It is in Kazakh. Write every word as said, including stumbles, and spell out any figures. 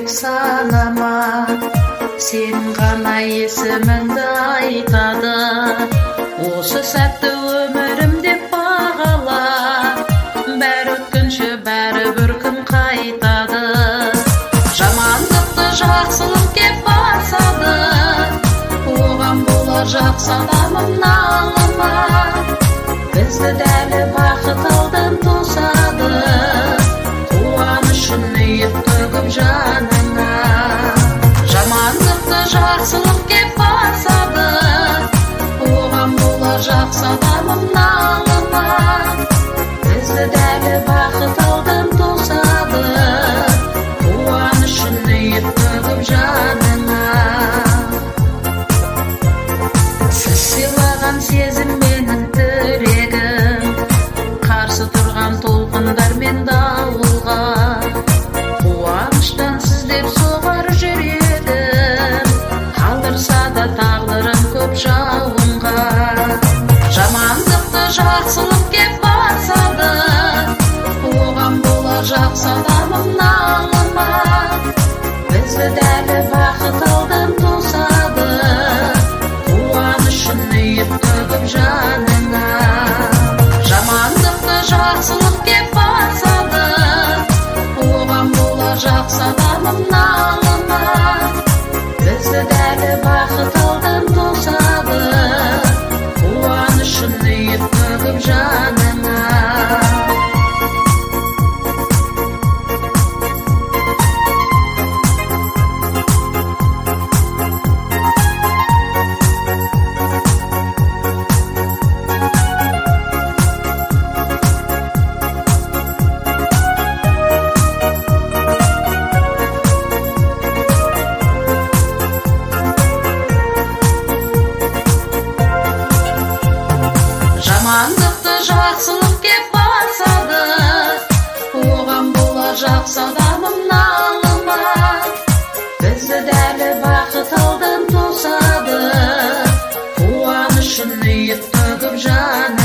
санама, сен ғана есіміңді айтады. Осы сәтті өмірім деп бағала, бәрі өткінші бәрі бір күн қайтады. Жамандықты жақсылық кеп басады, оған болар жақсы адамым налыма. Бізді дәлі бақыт алдан тосады, қуанышын үйіп төгіп жанына. Жамандықты жақсылық кеп басады, оған болар жақсы адамым налыма. Бізді дәлі бақыт алдан тосады, қуанышын үйіп төгіп жанына. Сіз сыйлаған сезім менің тірегім, қарсы тұрған толқындар мен дауылға. Қуаныштан сіздеп соғар жүредім, қалдырса да тағдырым көп жауынға. Жамандықты жақсылық кеп басады, оған болар жақсы адамым налыма. Бізді дәлі бақыт алдан тосады, қуанышын үйіп төгіп жанына. Жамандықты жақсылық кеп басады, оған болар жақсы адамым налыма. Бізді дәлі бақыт алдан тосады, қуанышын үйіп төгіп жанына. Жамандықты жақсылық кеп басады, оған болар жақсы адамым налыма. Бізді дәлі бақыт алдан тосады, қуанышын үйіп төгіп жанына.